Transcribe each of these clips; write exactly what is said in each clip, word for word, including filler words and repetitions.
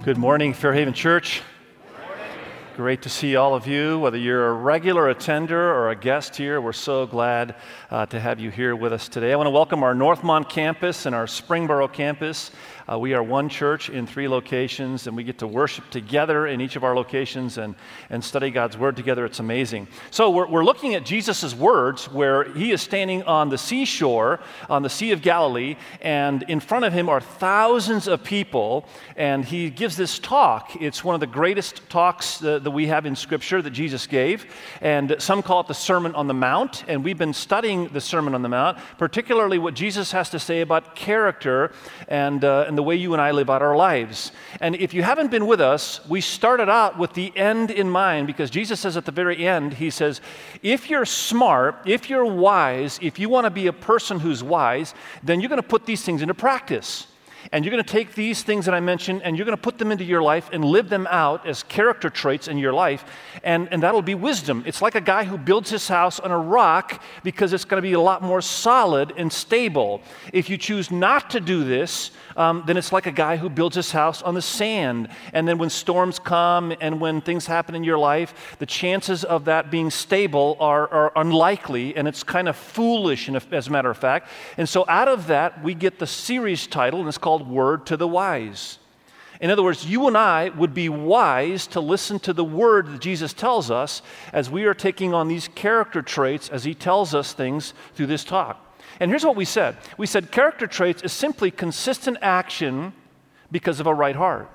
Good morning, Fairhaven Church. Great to see all of you, whether you're a regular attender or a guest here. We're so glad uh, to have you here with us today. I want to welcome our Northmont campus and our Springboro campus. Uh, we are one church in three locations, and we get to worship together in each of our locations and, and study God's Word together. It's amazing. So we're, we're looking at Jesus' words where he is standing on the seashore, on the Sea of Galilee, and in front of him are thousands of people, and he gives this talk. It's one of the greatest talks uh, that we have in Scripture that Jesus gave, and some call it the Sermon on the Mount, and we've been studying the Sermon on the Mount, particularly what Jesus has to say about character and, uh, and the way you and I live out our lives. And if you haven't been with us, we started out with the end in mind, because Jesus says at the very end, he says, if you're smart, if you're wise, if you want to be a person who's wise, then you're going to put these things into practice. And you're going to take these things that I mentioned and you're going to put them into your life and live them out as character traits in your life. And, and that'll be wisdom. It's like a guy who builds his house on a rock because it's going to be a lot more solid and stable. If you choose not to do this, um, then it's like a guy who builds his house on the sand. And then when storms come and when things happen in your life, the chances of that being stable are, are unlikely, and it's kind of foolish, as a matter of fact. And so out of that, we get the series title, and it's called Word to the Wise. In other words, you and I would be wise to listen to the word that Jesus tells us as we are taking on these character traits as he tells us things through this talk. And here's what we said. We said character traits is simply consistent action because of a right heart.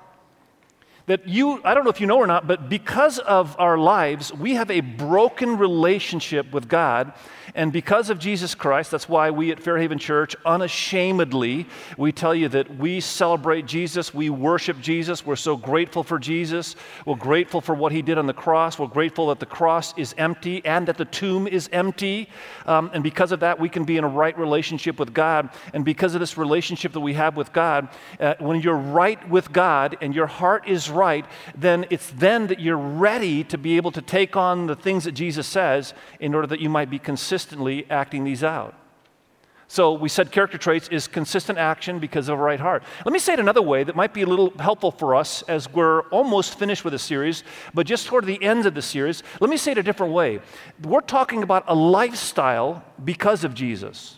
That you, I don't know if you know or not, but because of our lives, we have a broken relationship with God. And because of Jesus Christ, that's why we at Fairhaven Church, unashamedly, we tell you that we celebrate Jesus, we worship Jesus, we're so grateful for Jesus, we're grateful for what he did on the cross, we're grateful that the cross is empty and that the tomb is empty. Um, and because of that, we can be in a right relationship with God. And because of this relationship that we have with God, uh, when you're right with God and your heart is right, then it's then that you're ready to be able to take on the things that Jesus says in order that you might be consistent acting these out. So we said character traits is consistent action because of a right heart. Let me say it another way that might be a little helpful for us as we're almost finished with the series, but just toward the end of the series, let me say it a different way. We're talking about a lifestyle because of Jesus.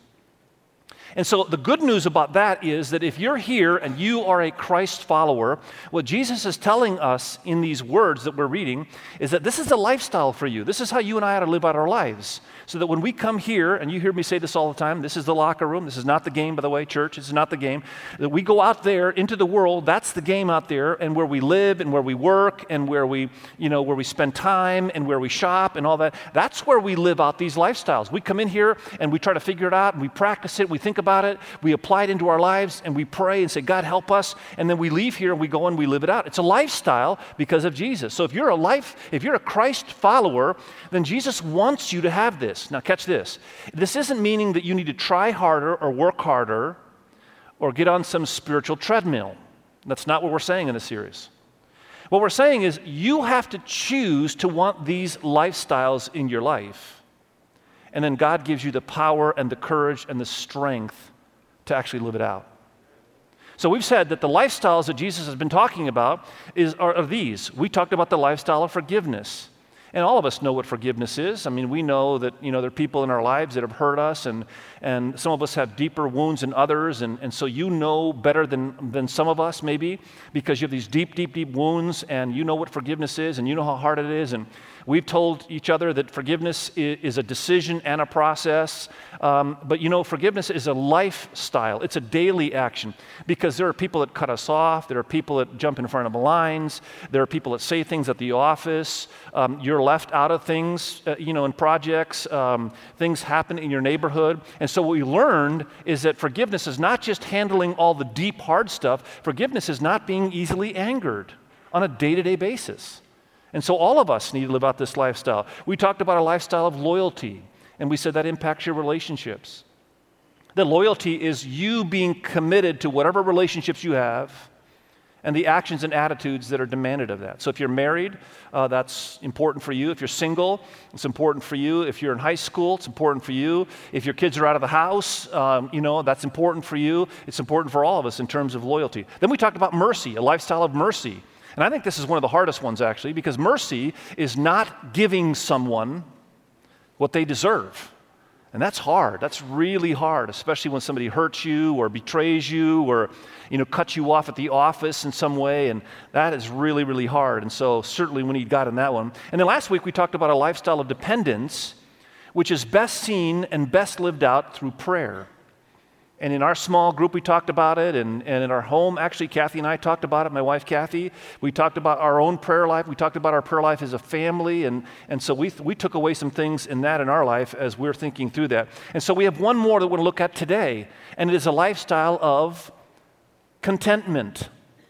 And so the good news about that is that if you're here and you are a Christ follower, what Jesus is telling us in these words that we're reading is that this is a lifestyle for you. This is how you and I ought to live out our lives. So that when we come here, and you hear me say this all the time, this is the locker room. This is not the game, by the way, church. This is not the game. That we go out there into the world, that's the game out there, and where we live and where we work and where we, you know, where we spend time and where we shop and all that. That's where we live out these lifestyles. We come in here and we try to figure it out and we practice it, we think about it, we apply it into our lives, and we pray and say, God, help us, and then we leave here and we go and we live it out. It's a lifestyle because of Jesus. So if you're a life, if you're a Christ follower, then Jesus wants you to have this. Now catch this. This isn't meaning that you need to try harder or work harder or get on some spiritual treadmill. That's not what we're saying in this series. What we're saying is you have to choose to want these lifestyles in your life. And then God gives you the power and the courage and the strength to actually live it out. So we've said that the lifestyles that Jesus has been talking about is, are, are these. We talked about the lifestyle of forgiveness. And all of us know what forgiveness is. I mean, we know that, you know, there are people in our lives that have hurt us, and, and some of us have deeper wounds than others, and, and so you know better than, than some of us, maybe, because you have these deep, deep, deep wounds, and you know what forgiveness is, and you know how hard it is, and we've told each other that forgiveness is, is a decision and a process, um, but you know, forgiveness is a lifestyle. It's a daily action, because there are people that cut us off, there are people that jump in front of the lines, there are people that say things at the office, um, you're left out of things, uh, you know, in projects, um, things happen in your neighborhood. And so what we learned is that forgiveness is not just handling all the deep, hard stuff. Forgiveness is not being easily angered on a day-to-day basis. And so all of us need to live out this lifestyle. We talked about a lifestyle of loyalty, and we said that impacts your relationships. That loyalty is you being committed to whatever relationships you have, and the actions and attitudes that are demanded of that. So if you're married, uh, that's important for you. If you're single, it's important for you. If you're in high school, it's important for you. If your kids are out of the house, um, you know, that's important for you. It's important for all of us in terms of loyalty. Then we talked about mercy, a lifestyle of mercy. And I think this is one of the hardest ones, actually, because mercy is not giving someone what they deserve. And that's hard. That's really hard, especially when somebody hurts you or betrays you or, you know, cuts you off at the office in some way. And that is really, really hard. And so certainly we need God in that one. And then last week we talked about a lifestyle of dependence, which is best seen and best lived out through prayer. And in our small group, we talked about it, and, and in our home, actually, Kathy and I talked about it, my wife, Kathy. We talked about our own prayer life. We talked about our prayer life as a family, and, and so we, we took away some things in that in our life as we're thinking through that. And so we have one more that we're going to look at today, and it is a lifestyle of contentment.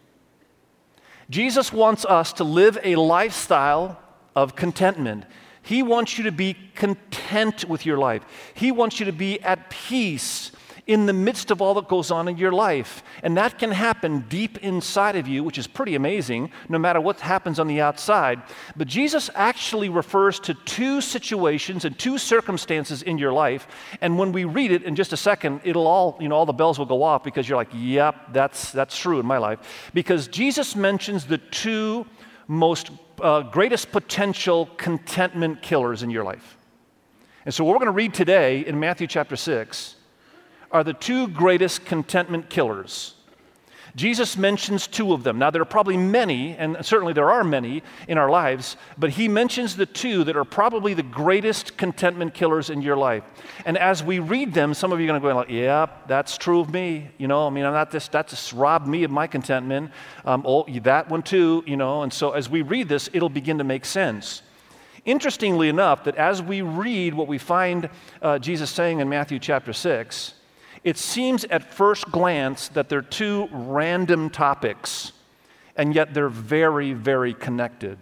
Jesus wants us to live a lifestyle of contentment. He wants you to be content with your life. He wants you to be at peace in the midst of all that goes on in your life. And that can happen deep inside of you, which is pretty amazing, no matter what happens on the outside. But Jesus actually refers to two situations and two circumstances in your life. And when we read it in just a second, it'll all, you know, all the bells will go off because you're like, yep, that's, that's true in my life. Because Jesus mentions the two most uh, greatest potential contentment killers in your life. And so what we're going to read today in Matthew chapter six are the two greatest contentment killers. Jesus mentions two of them. Now, there are probably many, and certainly there are many in our lives, but he mentions the two that are probably the greatest contentment killers in your life. And as we read them, some of you are going to go like, yeah, that's true of me. You know, I mean, I'm not this, that just robbed me of my contentment. Um, oh, that one too, you know. And so as we read this, it'll begin to make sense. Interestingly enough, that as we read what we find uh, Jesus saying in Matthew chapter six, it seems at first glance that they're two random topics, and yet they're very, very connected.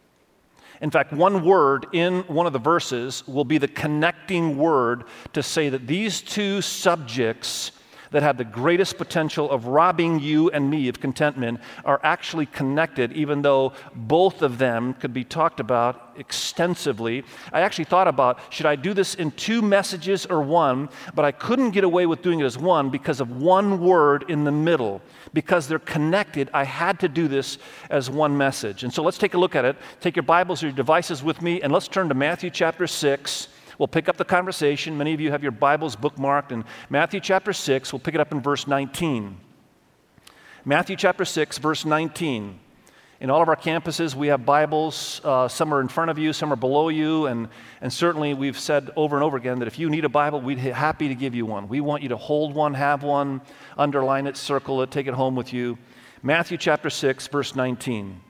In fact, one word in one of the verses will be the connecting word to say that these two subjects that have the greatest potential of robbing you and me of contentment are actually connected, even though both of them could be talked about extensively. I actually thought about, should I do this in two messages or one? But I couldn't get away with doing it as one because of one word in the middle. Because they're connected, I had to do this as one message. And so let's take a look at it. Take your Bibles or your devices with me, and let's turn to Matthew chapter six. We'll pick up the conversation. Many of you have your Bibles bookmarked in Matthew chapter six. We'll pick it up in verse nineteen. Matthew chapter six, verse nineteen. In all of our campuses, we have Bibles. Uh, some are in front of you, some are below you, and, and certainly we've said over and over again that if you need a Bible, we'd be happy to give you one. We want you to hold one, have one, underline it, circle it, take it home with you. Matthew chapter six, verse nineteen.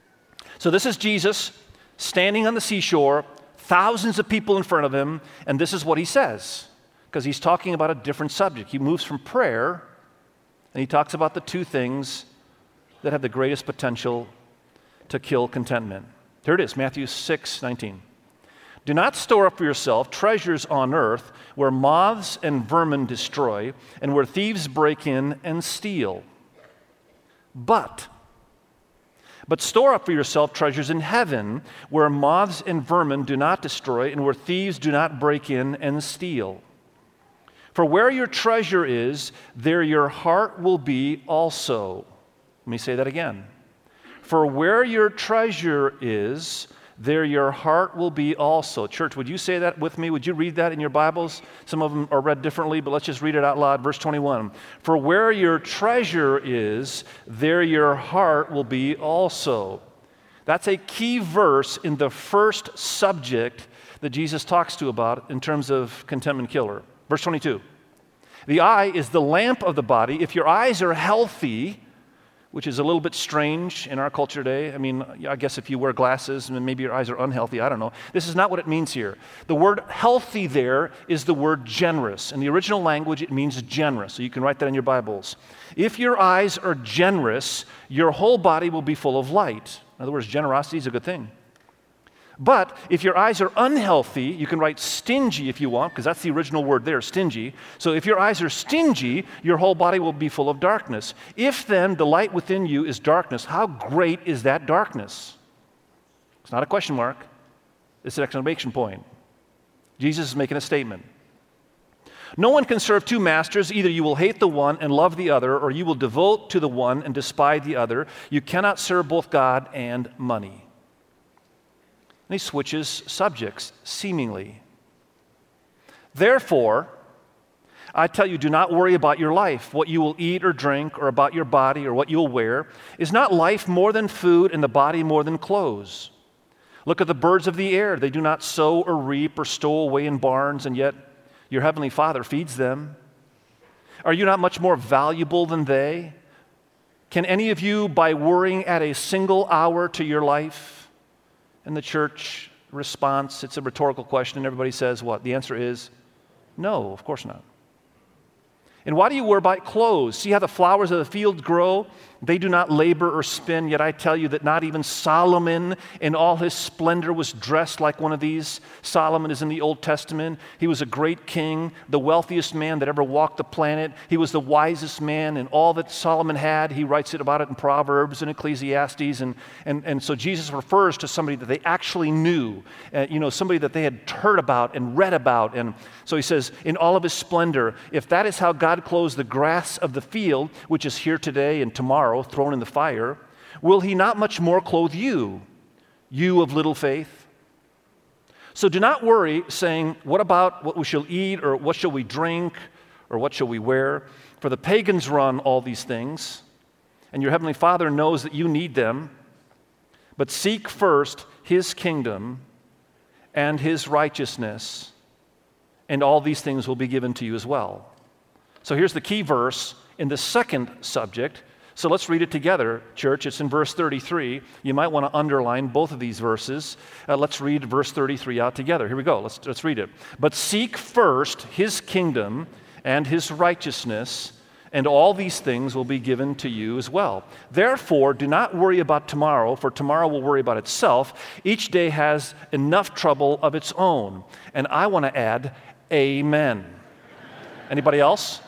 So this is Jesus standing on the seashore, thousands of people in front of him, and this is what he says, because he's talking about a different subject. He moves from prayer, and he talks about the two things that have the greatest potential to kill contentment. Here it is, Matthew six nineteen. Do not store up for yourself treasures on earth where moths and vermin destroy and where thieves break in and steal. But But store up for yourself treasures in heaven, where moths and vermin do not destroy, and where thieves do not break in and steal. For where your treasure is, there your heart will be also. Let me say that again. For where your treasure is, there your heart will be also. Church, would you say that with me? Would you read that in your Bibles? Some of them are read differently, but let's just read it out loud. Verse twenty-one. For where your treasure is, there your heart will be also. That's a key verse in the first subject that Jesus talks to about in terms of contentment killer. Verse twenty-two. The eye is the lamp of the body. If your eyes are healthy, which is a little bit strange in our culture today. I mean, I guess if you wear glasses and maybe your eyes are unhealthy, I don't know. This is not what it means here. The word healthy there is the word generous. In the original language, it means generous. So you can write that in your Bibles. If your eyes are generous, your whole body will be full of light. In other words, generosity is a good thing. But if your eyes are unhealthy, you can write stingy if you want, because that's the original word there, stingy. So if your eyes are stingy, your whole body will be full of darkness. If then the light within you is darkness, how great is that darkness? It's not a question mark. It's an exclamation point. Jesus is making a statement. No one can serve two masters. Either you will hate the one and love the other, or you will devote to the one and despise the other. You cannot serve both God and money. And he switches subjects, seemingly. Therefore, I tell you, do not worry about your life, what you will eat or drink, or about your body, or what you will wear. Is not life more than food, and the body more than clothes? Look at the birds of the air. They do not sow or reap or stow away in barns, and yet your heavenly Father feeds them. Are you not much more valuable than they? Can any of you, by worrying, add a single hour to your life? And the church response, it's a rhetorical question, and everybody says what? The answer is no, of course not. And why do you worry about clothes? See how the flowers of the field grow? They do not labor or spin, yet I tell you that not even Solomon in all his splendor was dressed like one of these. Solomon is in the Old Testament. He was a great king, the wealthiest man that ever walked the planet. He was the wisest man, and all that Solomon had, he writes it about it in Proverbs and Ecclesiastes. And, and, and so Jesus refers to somebody that they actually knew, uh, you know, somebody that they had heard about and read about. And so he says, in all of his splendor, if that is how God clothes the grass of the field, which is here today and tomorrow, thrown in the fire, will he not much more clothe you, you of little faith? So do not worry, saying, what about what we shall eat, or what shall we drink, or what shall we wear? For the pagans run all these things, and your heavenly Father knows that you need them. But seek first his kingdom and his righteousness, and all these things will be given to you as well. So here's the key verse in the second subject. So let's read it together, church. It's in verse thirty-three. You might want to underline both of these verses. Uh, let's read verse thirty-three out together. Here we go. Let's, let's read it. But seek first his kingdom and his righteousness, and all these things will be given to you as well. Therefore, do not worry about tomorrow, for tomorrow will worry about itself. Each day has enough trouble of its own. And I want to add, amen. Anybody else?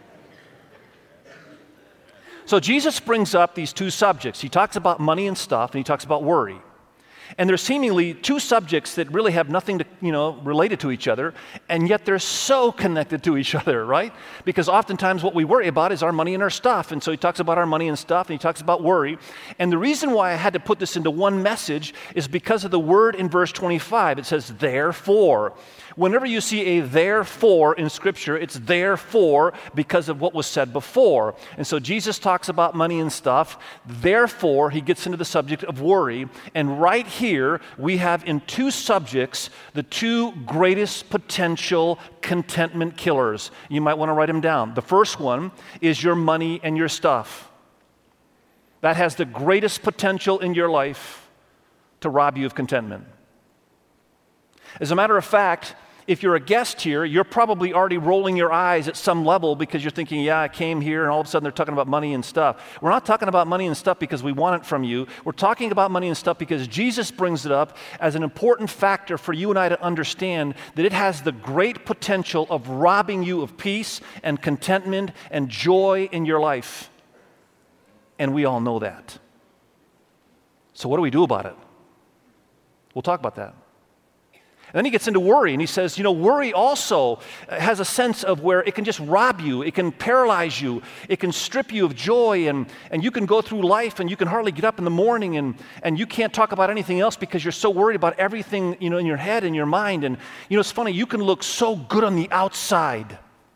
So Jesus brings up these two subjects. He talks about money and stuff, and he talks about worry. And they're seemingly two subjects that really have nothing to, you know, related to each other, and yet they're so connected to each other, right? Because oftentimes what we worry about is our money and our stuff. And so he talks about our money and stuff, and he talks about worry. And the reason why I had to put this into one message is because of the word in verse twenty-five. It says, therefore. Whenever you see a therefore in Scripture, it's therefore because of what was said before. And so Jesus talks about money and stuff. Therefore, he gets into the subject of worry. And right here, we have in two subjects the two greatest potential contentment killers. You might want to write them down. The first one is your money and your stuff. That has the greatest potential in your life to rob you of contentment. As a matter of fact, if you're a guest here, you're probably already rolling your eyes at some level because you're thinking, yeah, I came here, and all of a sudden they're talking about money and stuff. We're not talking about money and stuff because we want it from you. We're talking about money and stuff because Jesus brings it up as an important factor for you and I to understand that it has the great potential of robbing you of peace and contentment and joy in your life. And we all know that. So what do we do about it? We'll talk about that. And then he gets into worry, and he says, you know, worry also has a sense of where it can just rob you, it can paralyze you, it can strip you of joy, and, and you can go through life and you can hardly get up in the morning, and, and you can't talk about anything else because you're so worried about everything, you know, in your head and your mind. And, you know, it's funny, you can look so good on the outside,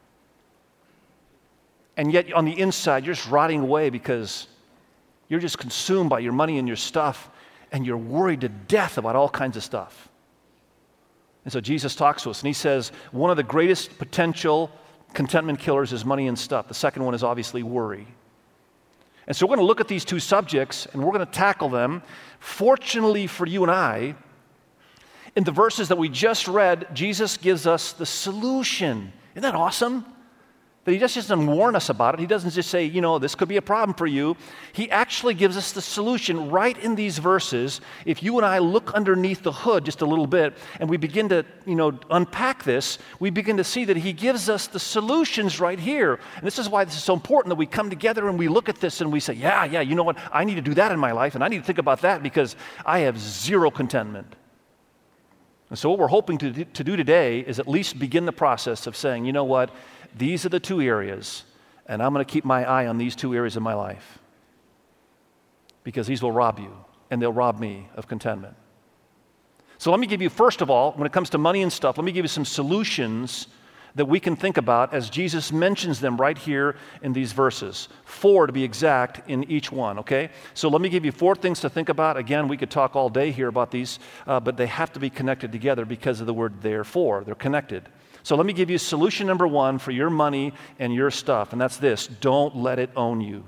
and yet on the inside, you're just rotting away because you're just consumed by your money and your stuff, and you're worried to death about all kinds of stuff. And so Jesus talks to us, and he says one of the greatest potential contentment killers is money and stuff. The second one is obviously worry. And so we're going to look at these two subjects, and we're going to tackle them. Fortunately for you and I, in the verses that we just read, Jesus gives us the solution. Isn't that awesome? That he just doesn't warn us about it. He doesn't just say, you know, this could be a problem for you. He actually gives us the solution right in these verses. If you and I look underneath the hood just a little bit and we begin to, you know, unpack this, we begin to see that he gives us the solutions right here. And this is why this is so important that we come together and we look at this and we say, yeah, yeah, you know what? I need to do that in my life and I need to think about that because I have zero contentment. And so what we're hoping to do, to do today is at least begin the process of saying, you know what? These are the two areas, and I'm going to keep my eye on these two areas of my life because these will rob you, and they'll rob me of contentment. So let me give you, first of all, when it comes to money and stuff, let me give you some solutions that we can think about as Jesus mentions them right here in these verses. Four, to be exact, in each one, okay? So let me give you four things to think about. Again, we could talk all day here about these, uh, but they have to be connected together because of the word therefore. They're connected. So let me give you solution number one for your money and your stuff, and that's this: don't let it own you.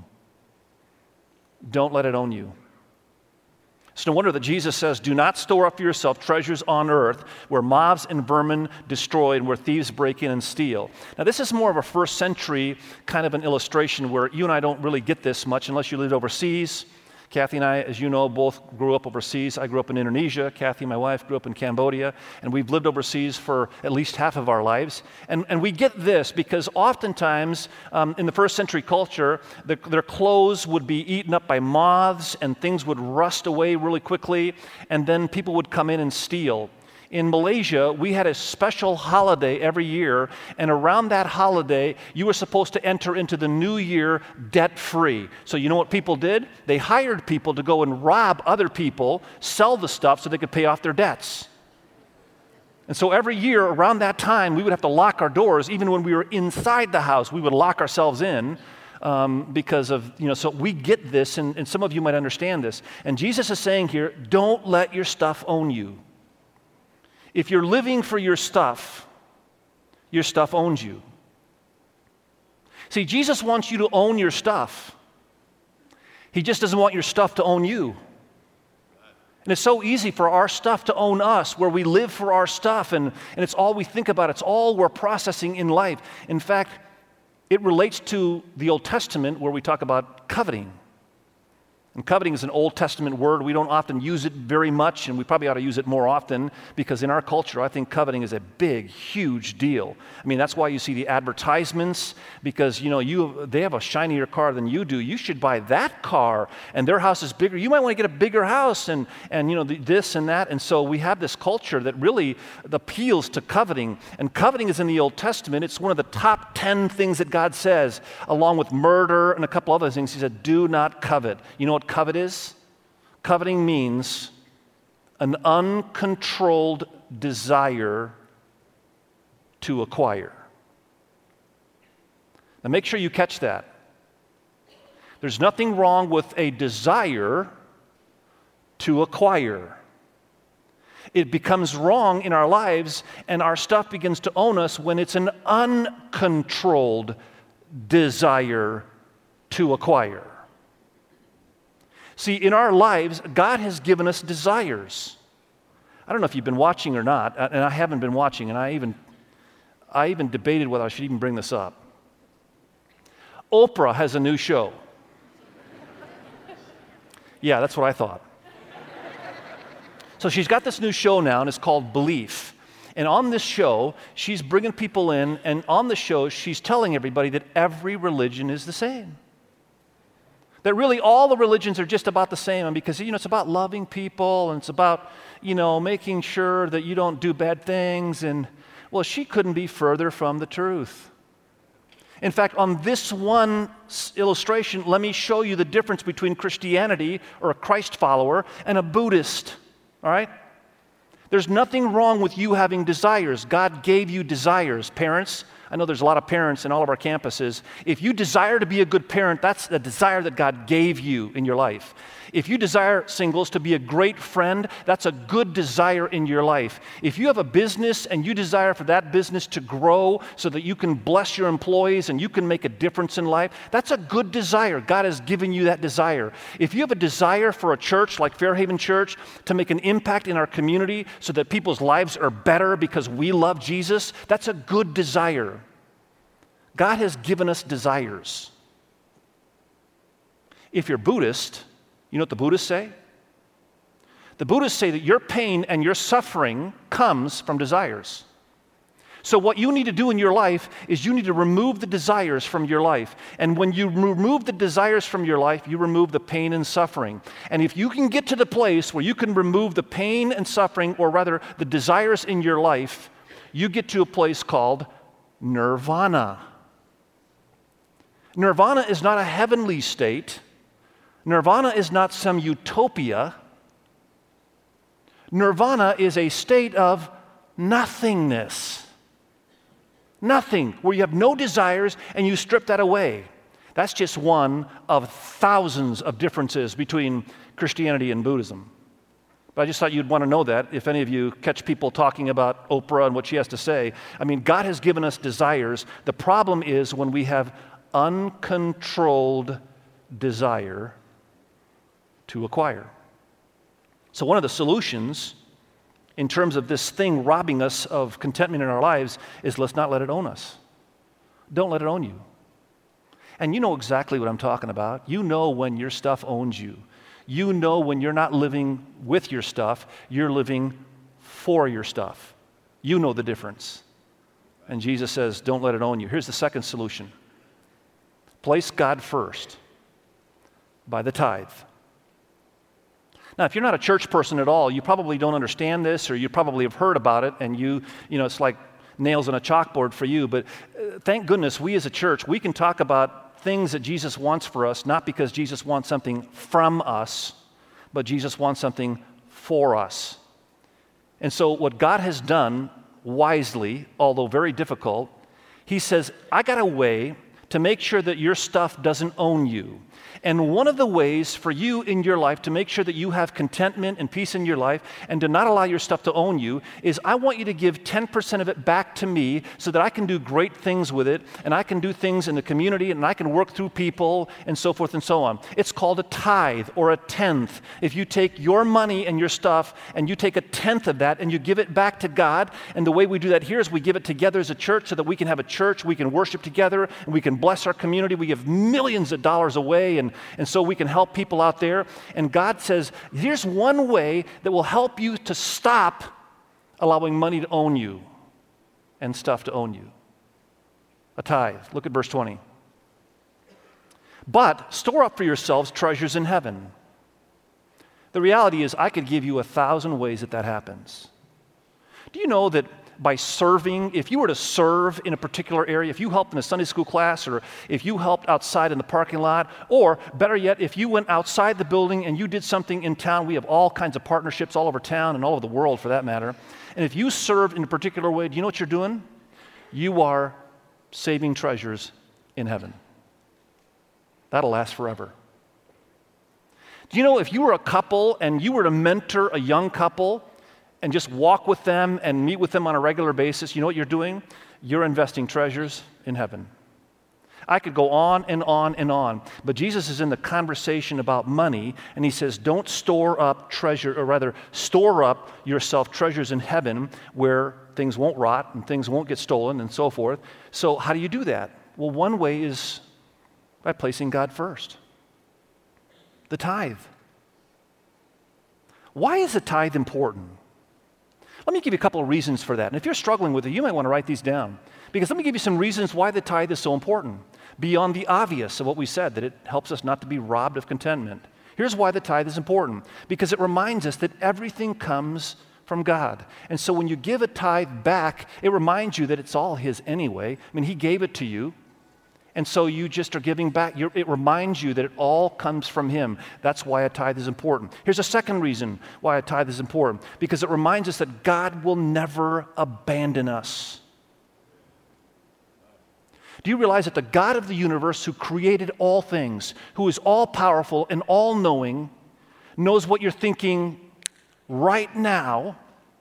Don't let it own you. It's no wonder that Jesus says, do not store up for yourself treasures on earth where moths and vermin destroy and where thieves break in and steal. Now, this is more of a first century kind of an illustration where you and I don't really get this much unless you lived overseas. Kathy and I, as you know, both grew up overseas. I grew up in Indonesia. Kathy, my wife, grew up in Cambodia. And we've lived overseas for at least half of our lives. And, and we get this because oftentimes um, in the first century culture, the, their clothes would be eaten up by moths and things would rust away really quickly. And then people would come in and steal. In Malaysia, we had a special holiday every year, and around that holiday, you were supposed to enter into the new year debt-free. So you know what people did? They hired people to go and rob other people, sell the stuff so they could pay off their debts. And so every year around that time, we would have to lock our doors. Even when we were inside the house, we would lock ourselves in um, because of, you know, so we get this, and, and some of you might understand this. And Jesus is saying here, don't let your stuff own you. If you're living for your stuff, your stuff owns you. See, Jesus wants you to own your stuff. He just doesn't want your stuff to own you. And it's so easy for our stuff to own us, where we live for our stuff, and, and it's all we think about. It's all we're processing in life. In fact, it relates to the Old Testament where we talk about coveting. And coveting is an Old Testament word. We don't often use it very much, and we probably ought to use it more often because in our culture, I think coveting is a big, huge deal. I mean, that's why you see the advertisements because, you know, you they have a shinier car than you do. You should buy that car, and their house is bigger. You might want to get a bigger house and, and you know, the, this and that. And so we have this culture that really appeals to coveting. And coveting is in the Old Testament. It's one of the top ten things that God says, along with murder and a couple other things. He said, do not covet. You know what covet is? Coveting means an uncontrolled desire to acquire. Now make sure you catch that. There's nothing wrong with a desire to acquire. It becomes wrong in our lives and our stuff begins to own us when it's an uncontrolled desire to acquire. See, in our lives, God has given us desires. I don't know if you've been watching or not, and I haven't been watching, and I even, I even debated whether I should even bring this up. Oprah has a new show. Yeah, that's what I thought. So she's got this new show now, and it's called Belief. And on this show, she's bringing people in, and on the show, she's telling everybody that every religion is the same. That really all the religions are just about the same, and because, you know, it's about loving people, and it's about, you know, making sure that you don't do bad things, and, well, she couldn't be further from the truth. In fact, on this one illustration, let me show you the difference between Christianity, or a Christ follower, and a Buddhist, all right? There's nothing wrong with you having desires. God gave you desires. Parents, I know there's a lot of parents in all of our campuses. If you desire to be a good parent, that's the desire that God gave you in your life. If you desire, singles, to be a great friend, that's a good desire in your life. If you have a business and you desire for that business to grow so that you can bless your employees and you can make a difference in life, that's a good desire. God has given you that desire. If you have a desire for a church like Fairhaven Church to make an impact in our community so that people's lives are better because we love Jesus, that's a good desire. God has given us desires. If you're Buddhist, you know what the Buddhists say? The Buddhists say that your pain and your suffering comes from desires. So what you need to do in your life is you need to remove the desires from your life. And when you remove the desires from your life, you remove the pain and suffering. And if you can get to the place where you can remove the pain and suffering, or rather the desires in your life, you get to a place called nirvana. Nirvana is not a heavenly state. Nirvana is not some utopia. Nirvana is a state of nothingness. Nothing, where you have no desires and you strip that away. That's just one of thousands of differences between Christianity and Buddhism. But I just thought you'd want to know that if any of you catch people talking about Oprah and what she has to say. I mean, God has given us desires. The problem is when we have uncontrolled desire to acquire. So one of the solutions in terms of this thing robbing us of contentment in our lives is let's not let it own us. Don't let it own you. And you know exactly what I'm talking about. You know when your stuff owns you. You know when you're not living with your stuff, you're living for your stuff. You know the difference. And Jesus says, don't let it own you. Here's the second solution. Place God first by the tithe. Now, if you're not a church person at all, you probably don't understand this, or you probably have heard about it, and you, you know, it's like nails on a chalkboard for you. But uh, thank goodness we as a church, we can talk about things that Jesus wants for us, not because Jesus wants something from us, but Jesus wants something for us. And so what God has done wisely, although very difficult, he says, I got a way to make sure that your stuff doesn't own you. And one of the ways for you in your life to make sure that you have contentment and peace in your life and to not allow your stuff to own you is I want you to give ten percent of it back to me so that I can do great things with it, and I can do things in the community, and I can work through people and so forth and so on. It's called a tithe or a tenth. If you take your money and your stuff and you take a tenth of that and you give it back to God, and the way we do that here is we give it together as a church so that we can have a church, we can worship together, and we can bless our community. We give millions of dollars away, and And so we can help people out there. And God says, here's one way that will help you to stop allowing money to own you and stuff to own you. A tithe. Look at verse twenty. But store up for yourselves treasures in heaven. The reality is I could give you a thousand ways that that happens. Do you know that by serving, if you were to serve in a particular area, if you helped in a Sunday school class, or if you helped outside in the parking lot, or better yet, if you went outside the building and you did something in town, we have all kinds of partnerships all over town and all over the world for that matter, and if you served in a particular way, do you know what you're doing? You are saving treasures in heaven. That'll last forever. Do you know if you were a couple and you were to mentor a young couple and just walk with them and meet with them on a regular basis, you know what you're doing? You're investing treasures in heaven. I could go on and on and on, but Jesus is in the conversation about money, and he says, don't store up treasure, or rather, store up yourself treasures in heaven where things won't rot and things won't get stolen and so forth. So how do you do that? Well, one way is by placing God first. The tithe. Why is the tithe important? Let me give you a couple of reasons for that. And if you're struggling with it, you might want to write these down. Because let me give you some reasons why the tithe is so important, beyond the obvious of what we said, that it helps us not to be robbed of contentment. Here's why the tithe is important. Because it reminds us that everything comes from God. And so when you give a tithe back, it reminds you that it's all his anyway. I mean, he gave it to you. And so you just are giving back. You're, it reminds you that it all comes from him. That's why a tithe is important. Here's a second reason why a tithe is important. Because it reminds us that God will never abandon us. Do you realize that the God of the universe, who created all things, who is all-powerful and all-knowing, knows what you're thinking right now,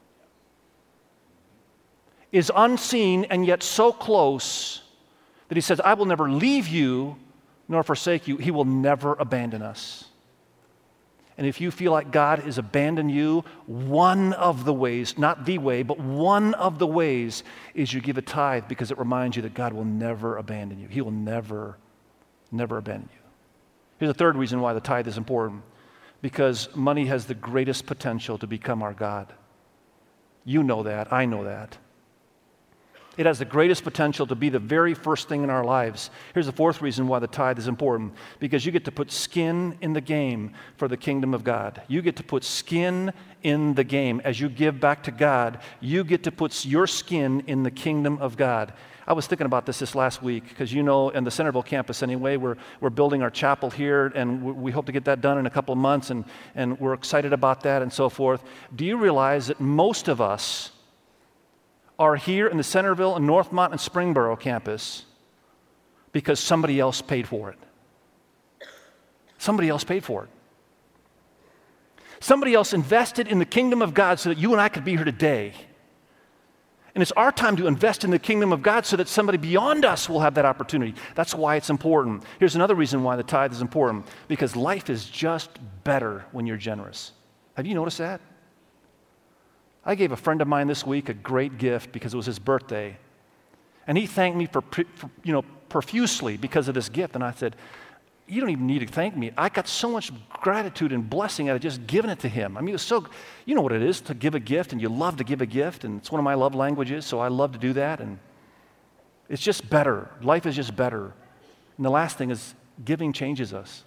is unseen and yet so close that he says, I will never leave you nor forsake you. He will never abandon us. And if you feel like God has abandoned you, one of the ways, not the way, but one of the ways is you give a tithe because it reminds you that God will never abandon you. He will never, never abandon you. Here's a third reason why the tithe is important. Because money has the greatest potential to become our God. You know that. I know that. It has the greatest potential to be the very first thing in our lives. Here's the fourth reason why the tithe is important. Because you get to put skin in the game for the kingdom of God. You get to put skin in the game. As you give back to God, you get to put your skin in the kingdom of God. I was thinking about this this last week because, you know, in the Centerville campus anyway, we're, we're building our chapel here, and we, we hope to get that done in a couple of months, and, and we're excited about that and so forth. Do you realize that most of us are here in the Centerville and Northmont and Springboro campus because somebody else paid for it? Somebody else paid for it. Somebody else invested in the kingdom of God so that you and I could be here today. And it's our time to invest in the kingdom of God so that somebody beyond us will have that opportunity. That's why it's important. Here's another reason why the tithe is important. Because life is just better when you're generous. Have you noticed that? I gave a friend of mine this week a great gift because it was his birthday. And he thanked me for, for you know, profusely because of this gift. And I said, you don't even need to thank me. I got so much gratitude and blessing out of just giving it to him. I mean, it was so, you know what it is to give a gift, and you love to give a gift, and it's one of my love languages, so I love to do that, and it's just better. Life is just better. And the last thing is giving changes us.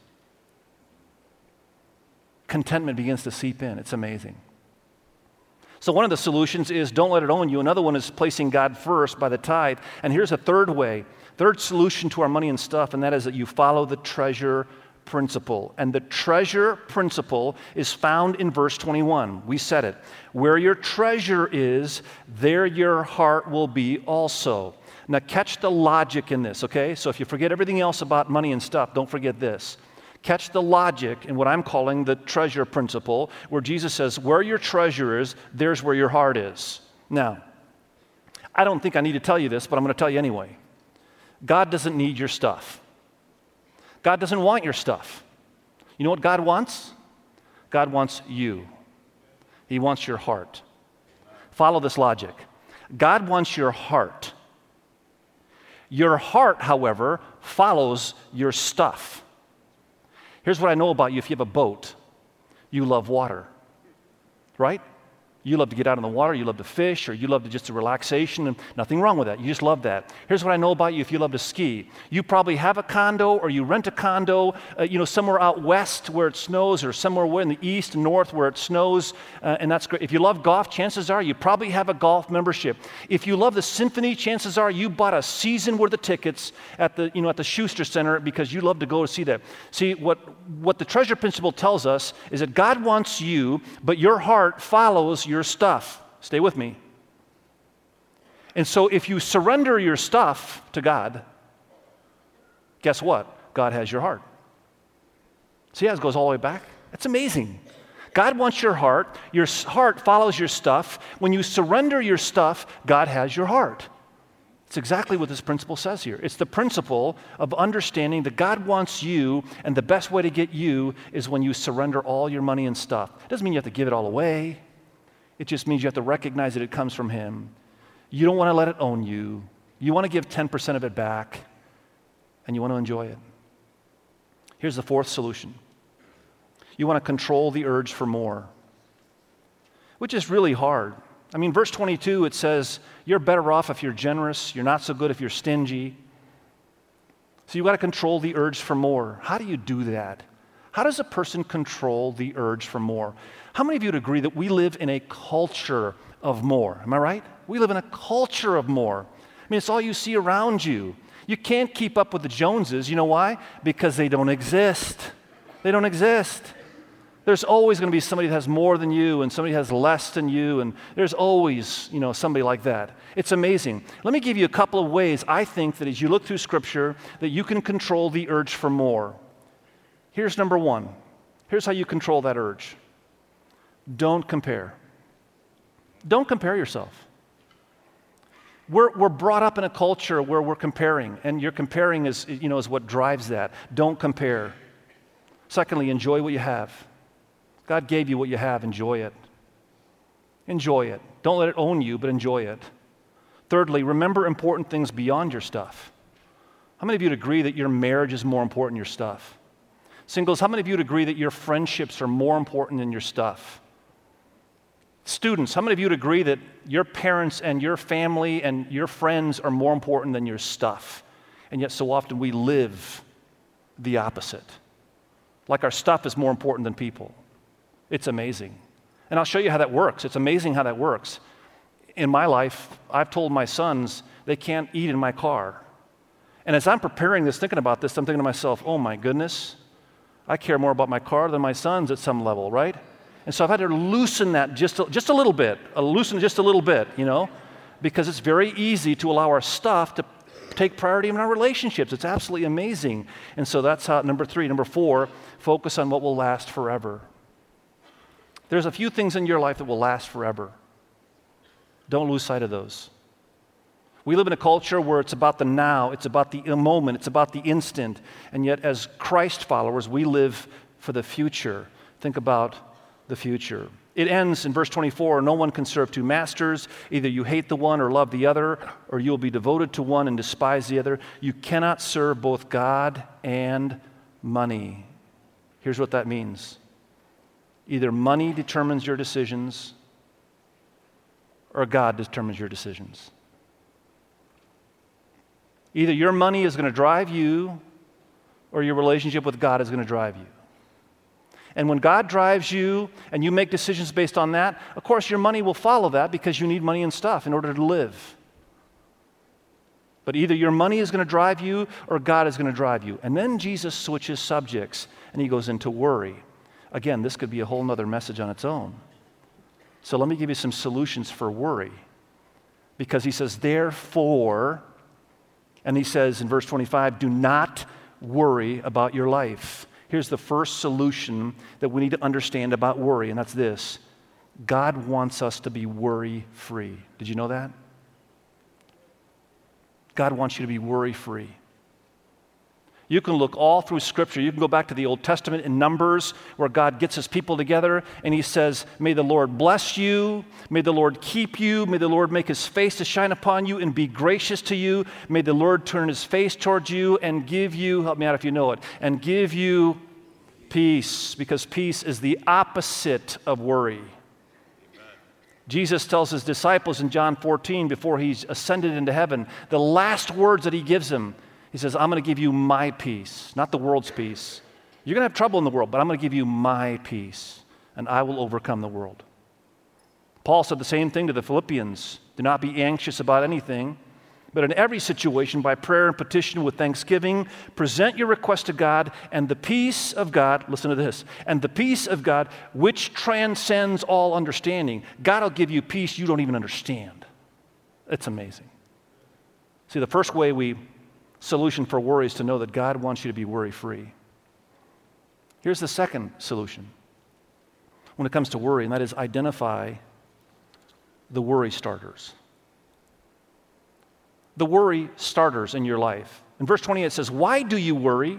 Contentment begins to seep in. It's amazing. So one of the solutions is don't let it own you. Another one is placing God first by the tithe. And here's a third way, third solution to our money and stuff, and that is that you follow the treasure principle. And the treasure principle is found in verse twenty-one. We said it. Where your treasure is, there your heart will be also. Now catch the logic in this, okay? So if you forget everything else about money and stuff, don't forget this. Catch the logic in what I'm calling the treasure principle, where Jesus says, where your treasure is, there's where your heart is. Now, I don't think I need to tell you this, but I'm going to tell you anyway. God doesn't need your stuff. God doesn't want your stuff. You know what God wants? God wants you. He wants your heart. Follow this logic. God wants your heart. Your heart, however, follows your stuff. Here's what I know about you. If you have a boat, you love water, right? You love to get out in the water, you love to fish, or you love to just a relaxation, and nothing wrong with that. You just love that. Here's what I know about you if you love to ski. You probably have a condo, or you rent a condo, uh, you know, somewhere out west where it snows, or somewhere in the east and north where it snows, uh, and that's great. If you love golf, chances are you probably have a golf membership. If you love the symphony, chances are you bought a season worth of tickets at the, you know, at the Schuster Center because you love to go to see that. See, what, what the treasure principle tells us is that God wants you, but your heart follows your stuff. Stay with me. And so if you surrender your stuff to God, guess what? God has your heart. See how it goes all the way back? That's amazing. God wants your heart. Your heart follows your stuff. When you surrender your stuff, God has your heart. It's exactly what this principle says here. It's the principle of understanding that God wants you, and the best way to get you is when you surrender all your money and stuff. It doesn't mean you have to give it all away. It just means you have to recognize that it comes from Him. You don't want to let it own you. You want to give ten percent of it back, and you want to enjoy it. Here's the fourth solution. You want to control the urge for more, which is really hard. I mean, verse twenty-two, it says, you're better off if you're generous. You're not so good if you're stingy. So you've got to control the urge for more. How do you do that? How does a person control the urge for more? How many of you would agree that we live in a culture of more? Am I right? We live in a culture of more. I mean, it's all you see around you. You can't keep up with the Joneses. You know why? Because they don't exist. They don't exist. There's always going to be somebody that has more than you and somebody that has less than you, and there's always, you know, somebody like that. It's amazing. Let me give you a couple of ways I think that as you look through Scripture that you can control the urge for more. Here's number one. Here's how you control that urge. Don't compare. Don't compare yourself. We're, we're brought up in a culture where we're comparing, and your comparing is, you know, is what drives that. Don't compare. Secondly, enjoy what you have. God gave you what you have. Enjoy it. Enjoy it. Don't let it own you, but enjoy it. Thirdly, remember important things beyond your stuff. How many of you would agree that your marriage is more important than your stuff? Singles, how many of you would agree that your friendships are more important than your stuff? Students, how many of you would agree that your parents and your family and your friends are more important than your stuff? And yet so often we live the opposite. Like our stuff is more important than people. It's amazing. And I'll show you how that works. It's amazing how that works. In my life, I've told my sons they can't eat in my car. And as I'm preparing this, thinking about this, I'm thinking to myself, oh my goodness, I care more about my car than my sons at some level, right? And so I've had to loosen that just a, just a little bit, uh, loosen just a little bit, you know, because it's very easy to allow our stuff to take priority in our relationships. It's absolutely amazing. And so that's how, number three. Number four, focus on what will last forever. There's a few things in your life that will last forever. Don't lose sight of those. We live in a culture where it's about the now, it's about the moment, it's about the instant, and yet as Christ followers, we live for the future. Think about the future. It ends in verse twenty-four, no one can serve two masters. Either you hate the one or love the other, or you will be devoted to one and despise the other. You cannot serve both God and money. Here's what that means. Either money determines your decisions, or God determines your decisions. Either your money is going to drive you, or your relationship with God is going to drive you. And when God drives you and you make decisions based on that, of course your money will follow that because you need money and stuff in order to live. But either your money is going to drive you or God is going to drive you. And then Jesus switches subjects and he goes into worry. Again, this could be a whole nother message on its own. So let me give you some solutions for worry. Because he says, therefore, and he says in verse twenty-five, do not worry about your life. Here's the first solution that we need to understand about worry, and that's this. God wants us to be worry-free. Did you know that? God wants you to be worry-free. You can look all through Scripture. You can go back to the Old Testament in Numbers where God gets his people together and he says, may the Lord bless you, may the Lord keep you, may the Lord make his face to shine upon you and be gracious to you, may the Lord turn his face towards you and give you, help me out if you know it, and give you peace, because peace is the opposite of worry. Amen. Jesus tells his disciples in John fourteen, before he's ascended into heaven, the last words that he gives them, he says, I'm going to give you my peace, not the world's peace. You're going to have trouble in the world, but I'm going to give you my peace, and I will overcome the world. Paul said the same thing to the Philippians. Do not be anxious about anything, but in every situation, by prayer and petition with thanksgiving, present your request to God, and the peace of God, listen to this, and the peace of God, which transcends all understanding. God will give you peace you don't even understand. It's amazing. See, the first way we solution for worry is to know that God wants you to be worry-free. Here's the second solution when it comes to worry, and that is identify the worry starters. The worry starters in your life. In verse twenty, it says, why do you worry?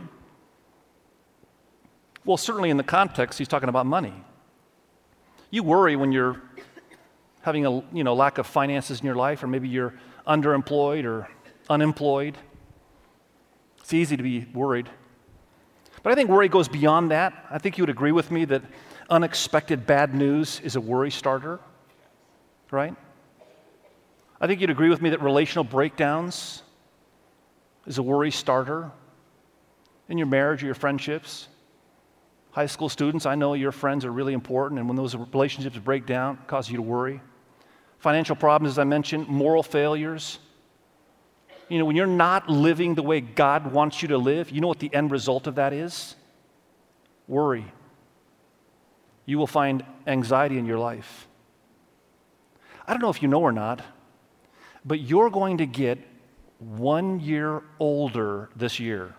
Well, certainly in the context, he's talking about money. You worry when you're having a you know, lack of finances in your life, or maybe you're underemployed or unemployed. It's easy to be worried. But I think worry goes beyond that. I think you would agree with me that unexpected bad news is a worry starter, right? I think you'd agree with me that relational breakdowns is a worry starter in your marriage or your friendships. High school students, I know your friends are really important, and when those relationships break down, it causes you to worry. Financial problems, as I mentioned, moral failures. You know, when you're not living the way God wants you to live, you know what the end result of that is? Worry. You will find anxiety in your life. I don't know if you know or not, but you're going to get one year older this year.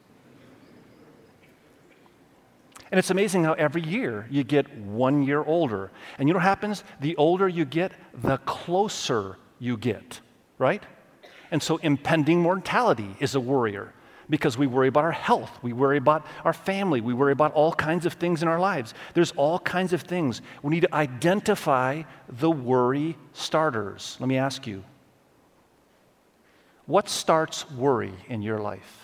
And it's amazing how every year you get one year older. And you know what happens? The older you get, the closer you get, right? And so impending mortality is a worrier. because we worry about our health, we worry about our family, we worry about all kinds of things in our lives. There's all kinds of things. We need to identify the worry starters. Let me ask you, what starts worry in your life?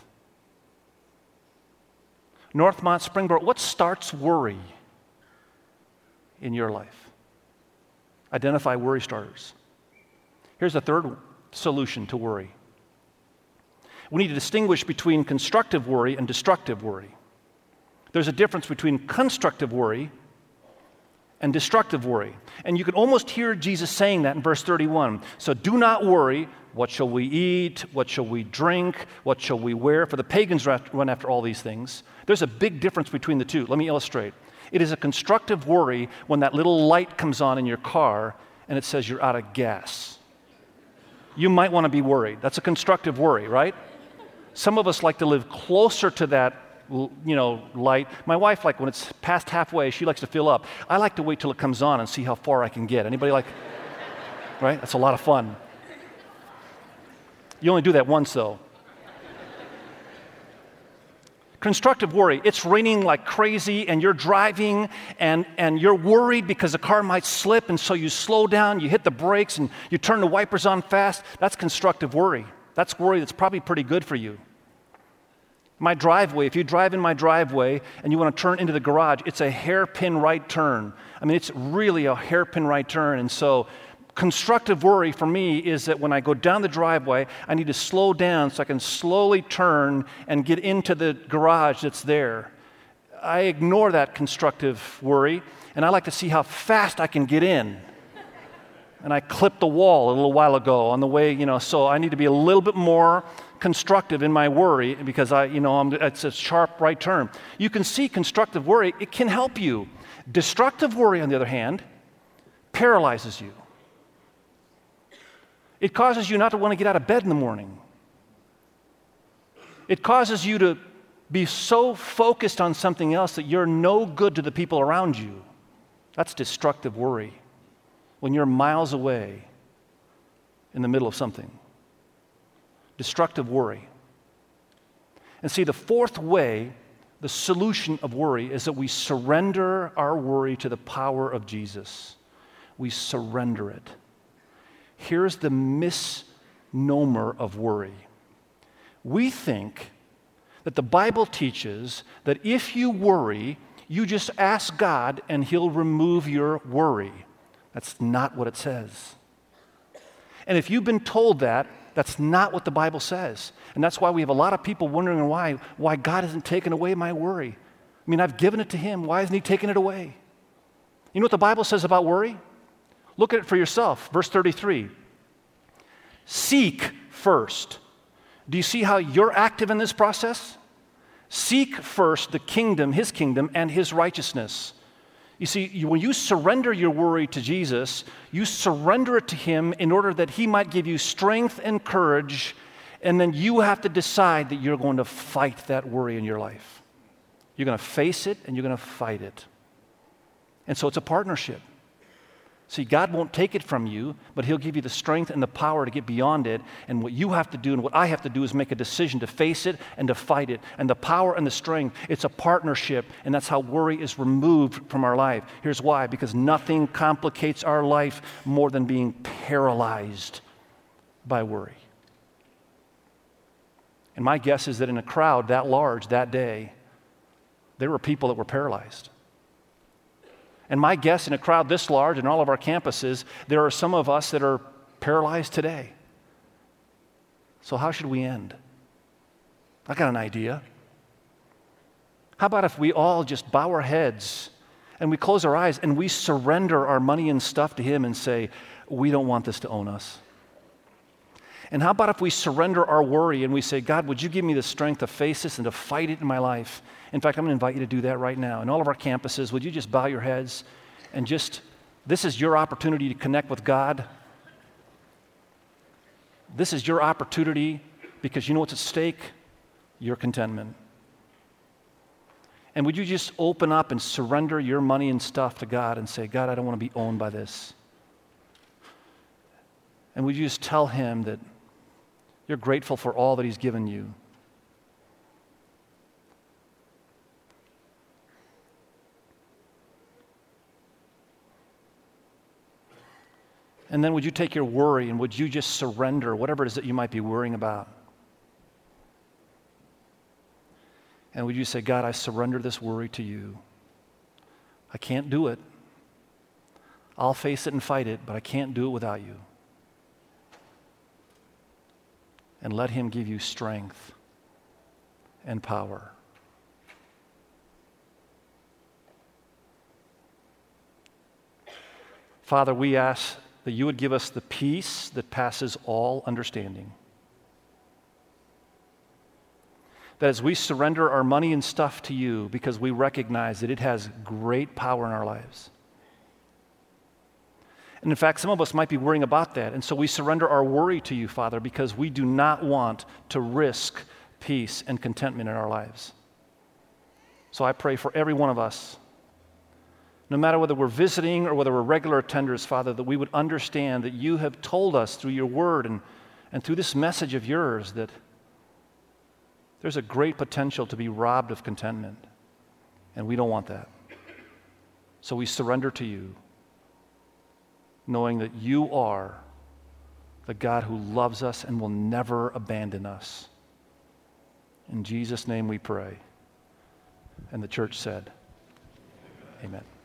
Northmont Springboro, what starts worry in your life? Identify worry starters. Here's a third solution to worry. We need to distinguish between constructive worry and destructive worry. There's a difference between constructive worry and destructive worry. And you can almost hear Jesus saying that in verse thirty-one. So do not worry, what shall we eat? What shall we drink? What shall we wear? For the pagans run after all these things. There's a big difference between the two. Let me illustrate. It is a constructive worry when that little light comes on in your car and it says you're out of gas. You might want to be worried. That's a constructive worry, right? Some of us like to live closer to that, you know, light. My wife, like when it's past halfway, she likes to fill up. I like to wait till it comes on and see how far I can get. Anybody like, right? That's a lot of fun. You only do that once, though. Constructive worry, it's raining like crazy and you're driving and, and you're worried because the car might slip, and so you slow down, you hit the brakes, and you turn the wipers on fast. That's constructive worry. That's worry that's probably pretty good for you. My driveway, if you drive in my driveway and you want to turn into the garage, it's a hairpin right turn. I mean, it's really a hairpin right turn. And so constructive worry for me is that when I go down the driveway, I need to slow down so I can slowly turn and get into the garage that's there. I ignore that constructive worry, and I like to see how fast I can get in. And I clipped the wall a little while ago on the way, you know, so I need to be a little bit more constructive in my worry because I, you know, I'm, it's a sharp right turn. You can see constructive worry, it can help you. Destructive worry, on the other hand, paralyzes you. It causes you not to want to get out of bed in the morning. It causes you to be so focused on something else that you're no good to the people around you. That's destructive worry. When you're miles away in the middle of something. Destructive worry. And see, the fourth way, the solution of worry, is that we surrender our worry to the power of Jesus. We surrender it. Here's the misnomer of worry. We think that the Bible teaches that if you worry, you just ask God and He'll remove your worry. That's not what it says. And if you've been told that, that's not what the Bible says. And that's why we have a lot of people wondering why, why God hasn't taken away my worry. I mean, I've given it to Him. Why hasn't He taken it away? You know what the Bible says about worry? Look at it for yourself. Verse thirty-three. Seek first. Do you see how you're active in this process? Seek first the kingdom, His kingdom, and His righteousness. You see, you, when you surrender your worry to Jesus, you surrender it to Him in order that He might give you strength and courage, and then you have to decide that you're going to fight that worry in your life. You're going to face it, and you're going to fight it. And so it's a partnership. See, God won't take it from you, but He'll give you the strength and the power to get beyond it. And what you have to do and what I have to do is make a decision to face it and to fight it. And the power and the strength, it's a partnership, and that's how worry is removed from our life. Here's why: because nothing complicates our life more than being paralyzed by worry. And my guess is that in a crowd that large that day, there were people that were paralyzed. And my guess, in a crowd this large in all of our campuses, there are some of us that are paralyzed today. So how should we end? I got an idea. How about if we all just bow our heads and we close our eyes and we surrender our money and stuff to Him and say, we don't want this to own us. And how about if we surrender our worry and we say, God, would you give me the strength to face this and to fight it in my life? In fact, I'm going to invite you to do that right now. In all of our campuses, would you just bow your heads and just, this is your opportunity to connect with God. This is your opportunity because you know what's at stake? Your contentment. And would you just open up and surrender your money and stuff to God and say, God, I don't want to be owned by this. And would you just tell Him that you're grateful for all that He's given you? And then would you take your worry and would you just surrender whatever it is that you might be worrying about? And would you say, God, I surrender this worry to you. I can't do it. I'll face it and fight it, but I can't do it without you. And let him give you strength and power. Father, we ask that you would give us the peace that passes all understanding. That as we surrender our money and stuff to you because we recognize that it has great power in our lives. And in fact, some of us might be worrying about that. And so we surrender our worry to you, Father, because we do not want to risk peace and contentment in our lives. So I pray for every one of us, no matter whether we're visiting or whether we're regular attenders, Father, that we would understand that you have told us through your word and, and through this message of yours that there's a great potential to be robbed of contentment, and we don't want that. So we surrender to you, knowing that you are the God who loves us and will never abandon us. In Jesus' name we pray. And the church said, amen.